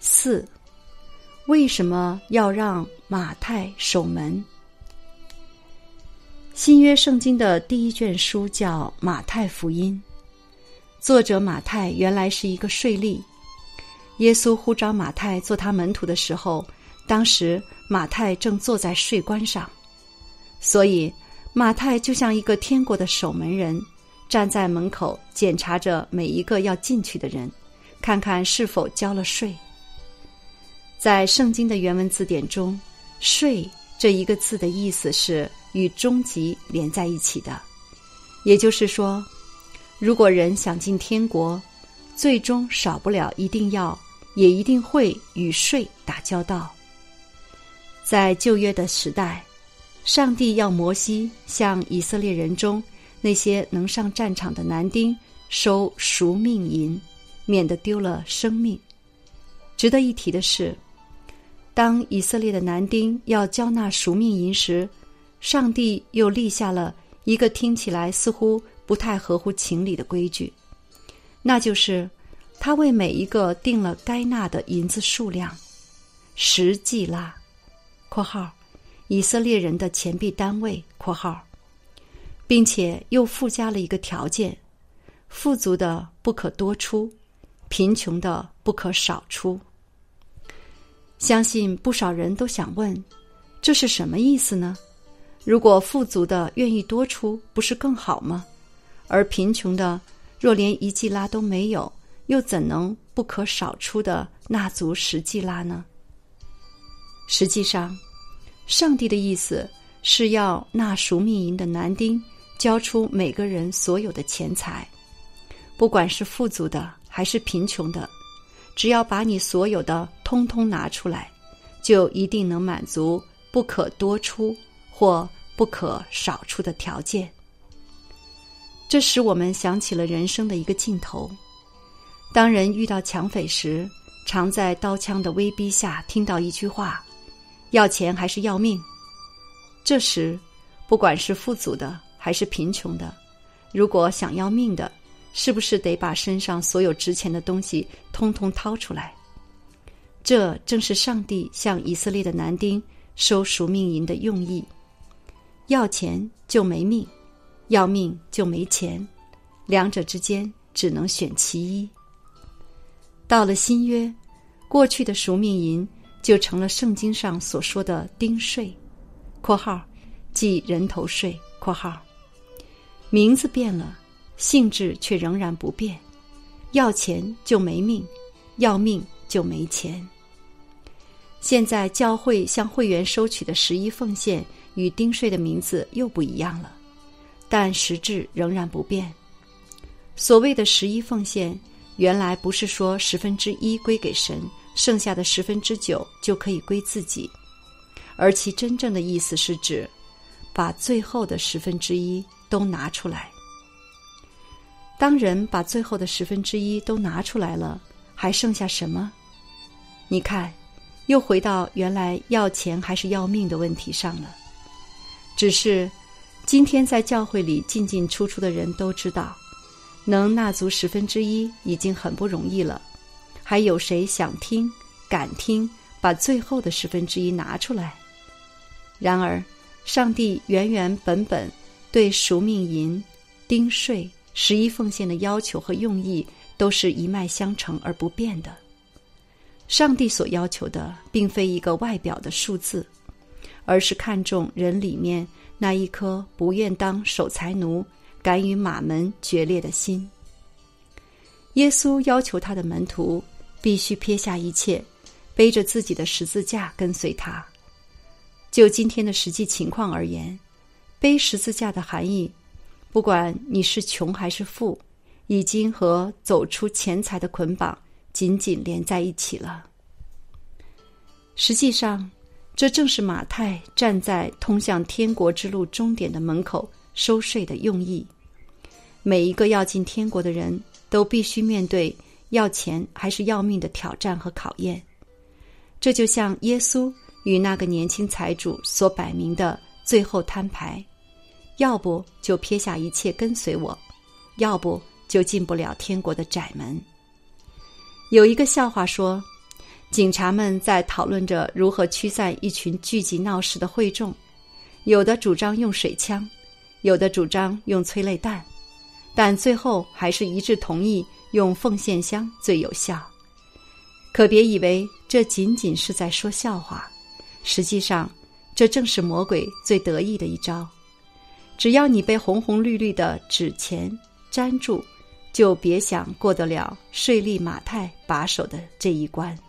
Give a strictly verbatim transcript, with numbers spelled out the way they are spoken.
四，为什么要让马太守门？新约圣经的第一卷书叫马太福音，作者马太原来是一个税吏。耶稣呼召马太做他门徒的时候，当时马太正坐在税关上，所以马太就像一个天国的守门人，站在门口检查着每一个要进去的人，看看是否交了税。在圣经的原文字典中，税这一个字的意思是与终极连在一起的，也就是说，如果人想进天国，最终少不了一定要也一定会与税打交道。在旧约的时代，上帝要摩西向以色列人中那些能上战场的男丁收赎命银，免得丢了生命。值得一提的是，当以色列的男丁要交纳赎命银时，上帝又立下了一个听起来似乎不太合乎情理的规矩，那就是他为每一个定了该纳的银子数量，十季拉（括号以色列人的钱币单位）括号，并且又附加了一个条件：富足的不可多出，贫穷的不可少出。相信不少人都想问，这是什么意思呢？如果富足的愿意多出，不是更好吗？而贫穷的若连一季拉都没有，又怎能不可少出的纳足十季拉呢？实际上，上帝的意思是要纳赎命银的男丁交出每个人所有的钱财，不管是富足的还是贫穷的，只要把你所有的通通拿出来，就一定能满足不可多出或不可少出的条件。这使我们想起了人生的一个镜头。当人遇到抢匪时，常在刀枪的威逼下听到一句话：要钱还是要命？这时，不管是富足的还是贫穷的，如果想要命的，是不是得把身上所有值钱的东西通通掏出来？这正是上帝向以色列的男丁收赎命银的用意。要钱就没命，要命就没钱，两者之间只能选其一。到了新约，过去的赎命银就成了圣经上所说的丁税（括号即人头税）（括号），名字变了，性质却仍然不变，要钱就没命，要命就没钱。现在教会向会员收取的十一奉献与丁税的名字又不一样了，但实质仍然不变。所谓的十一奉献，原来不是说十分之一归给神，剩下的十分之九就可以归自己，而其真正的意思是指把最后的十分之一都拿出来。当人把最后的十分之一都拿出来了，还剩下什么？你看，又回到原来要钱还是要命的问题上了。只是今天在教会里进进出出的人都知道，能纳足十分之一已经很不容易了，还有谁想听敢听把最后的十分之一拿出来？然而上帝原原本本对赎命银、丁税、十一奉献的要求和用意都是一脉相承而不变的。上帝所要求的并非一个外表的数字，而是看重人里面那一颗不愿当守财奴、敢与马门决裂的心。耶稣要求他的门徒必须撇下一切，背着自己的十字架跟随他。就今天的实际情况而言，背十字架的含义，不管你是穷还是富，已经和走出钱财的捆绑紧紧连在一起了。实际上，这正是马太站在通向天国之路终点的门口收税的用意。每一个要进天国的人都必须面对要钱还是要命的挑战和考验。这就像耶稣与那个年轻财主所摆明的最后摊牌：要不就撇下一切跟随我，要不就进不了天国的窄门。有一个笑话说， 警察们在讨论着如何驱散一群聚集闹事的会众，有的主张用水枪，有的主张用催泪弹，但最后还是一致同意用奉献箱最有效。可别以为这仅仅是在说笑话，实际上这正是魔鬼最得意的一招。只要你被红红绿绿的纸钱粘住，就别想过得了税吏马太把守的这一关。